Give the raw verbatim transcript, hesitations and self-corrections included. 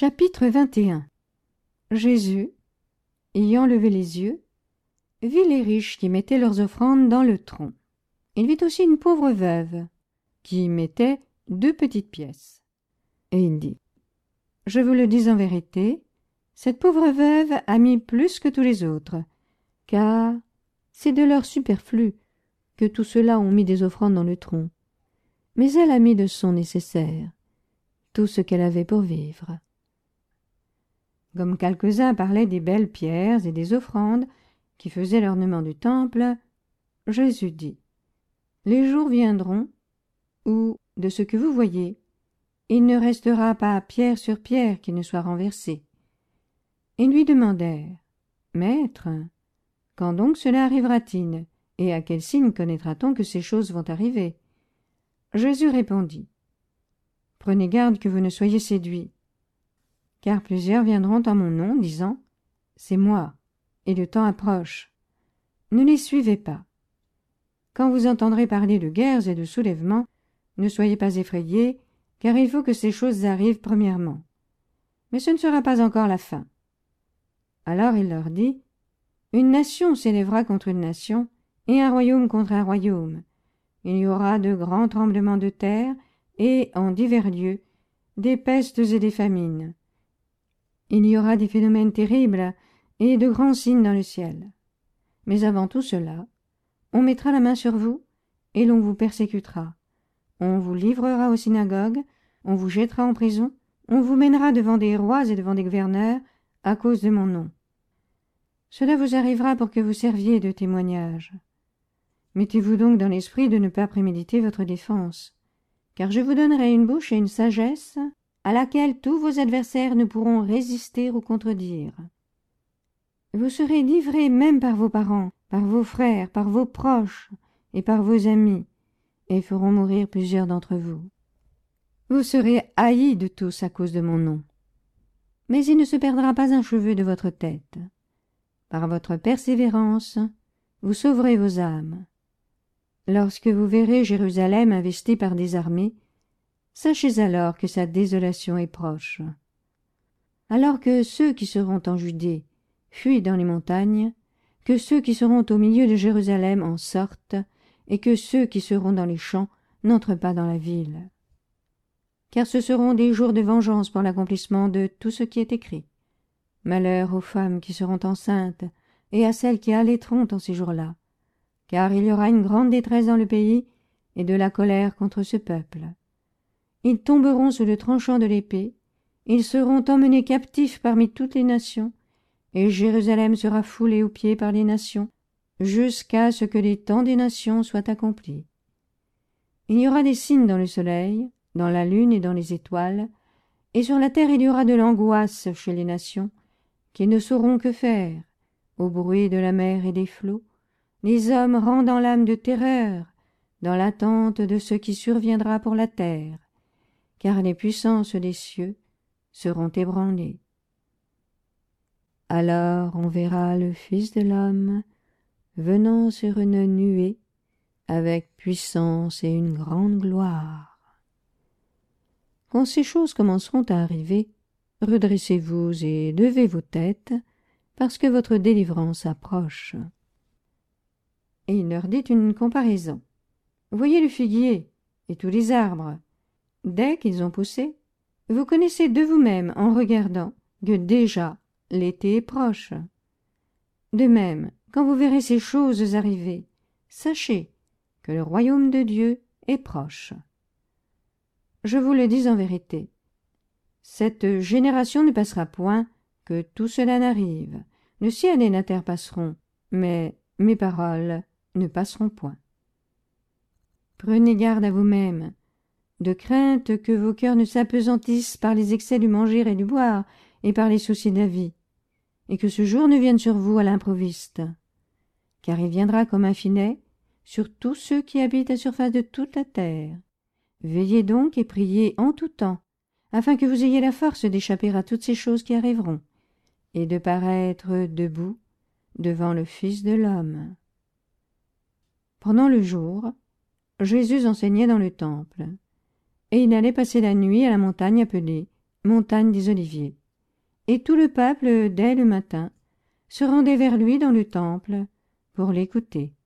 Chapitre vingt et un. Jésus, ayant levé les yeux, vit les riches qui mettaient leurs offrandes dans le tronc. Il vit aussi une pauvre veuve qui y mettait deux petites pièces. Et il dit, « Je vous le dis en vérité, cette pauvre veuve a mis plus que tous les autres, car c'est de leur superflu que tous ceux-là ont mis des offrandes dans le tronc. Mais elle a mis de son nécessaire, tout ce qu'elle avait pour vivre. » Comme quelques-uns parlaient des belles pierres et des offrandes qui faisaient l'ornement du temple, Jésus dit, « Les jours viendront où, de ce que vous voyez, il ne restera pas pierre sur pierre qui ne soit renversée. » Ils lui demandèrent, « Maître, quand donc cela arrivera-t-il, et à quel signe connaîtra-t-on que ces choses vont arriver ?» Jésus répondit, « Prenez garde que vous ne soyez séduits. Car plusieurs viendront en mon nom, disant, « C'est moi, et le temps approche. » Ne les suivez pas. Quand vous entendrez parler de guerres et de soulèvements, ne soyez pas effrayés, car il faut que ces choses arrivent premièrement. Mais ce ne sera pas encore la fin. Alors il leur dit, « Une nation s'élèvera contre une nation, et un royaume contre un royaume. Il y aura de grands tremblements de terre, et, en divers lieux, des pestes et des famines. Il y aura des phénomènes terribles et de grands signes dans le ciel. Mais avant tout cela, on mettra la main sur vous et l'on vous persécutera. On vous livrera aux synagogues, on vous jettera en prison, on vous mènera devant des rois et devant des gouverneurs à cause de mon nom. Cela vous arrivera pour que vous serviez de témoignage. Mettez-vous donc dans l'esprit de ne pas préméditer votre défense, car je vous donnerai une bouche et une sagesse à laquelle tous vos adversaires ne pourront résister ou contredire. Vous serez livrés même par vos parents, par vos frères, par vos proches et par vos amis, et feront mourir plusieurs d'entre vous. Vous serez haïs de tous à cause de mon nom. Mais il ne se perdra pas un cheveu de votre tête. Par votre persévérance, vous sauverez vos âmes. Lorsque vous verrez Jérusalem investie par des armées, sachez alors que sa désolation est proche. Alors que ceux qui seront en Judée fuient dans les montagnes, que ceux qui seront au milieu de Jérusalem en sortent, et que ceux qui seront dans les champs n'entrent pas dans la ville. Car ce seront des jours de vengeance pour l'accomplissement de tout ce qui est écrit. Malheur aux femmes qui seront enceintes, et à celles qui allaiteront en ces jours-là, car il y aura une grande détresse dans le pays, et de la colère contre ce peuple. Ils tomberont sous le tranchant de l'épée, ils seront emmenés captifs parmi toutes les nations, et Jérusalem sera foulée aux pieds par les nations, jusqu'à ce que les temps des nations soient accomplis. Il y aura des signes dans le soleil, dans la lune et dans les étoiles, et sur la terre il y aura de l'angoisse chez les nations, qui ne sauront que faire, au bruit de la mer et des flots, les hommes rendant l'âme de terreur, dans l'attente de ce qui surviendra pour la terre, car les puissances des cieux seront ébranlées. Alors on verra le Fils de l'homme venant sur une nuée avec puissance et une grande gloire. Quand ces choses commenceront à arriver, redressez-vous et levez vos têtes, parce que votre délivrance approche. Et il leur dit une comparaison. Voyez le figuier et tous les arbres. Dès qu'ils ont poussé, vous connaissez de vous-même en regardant que déjà l'été est proche. De même, quand vous verrez ces choses arriver, sachez que le royaume de Dieu est proche. Je vous le dis en vérité, cette génération ne passera point que tout cela n'arrive. Le ciel et la terre passeront, mais mes paroles ne passeront point. Prenez garde à vous-même, de crainte que vos cœurs ne s'apesantissent par les excès du manger et du boire, et par les soucis de la vie, et que ce jour ne vienne sur vous à l'improviste. Car il viendra comme un filet sur tous ceux qui habitent à surface de toute la terre. Veillez donc et priez en tout temps, afin que vous ayez la force d'échapper à toutes ces choses qui arriveront, et de paraître debout devant le Fils de l'homme. Pendant le jour, Jésus enseignait dans le temple, et il allait passer la nuit à la montagne appelée montagne des Oliviers. Et tout le peuple, dès le matin, se rendait vers lui dans le temple pour l'écouter.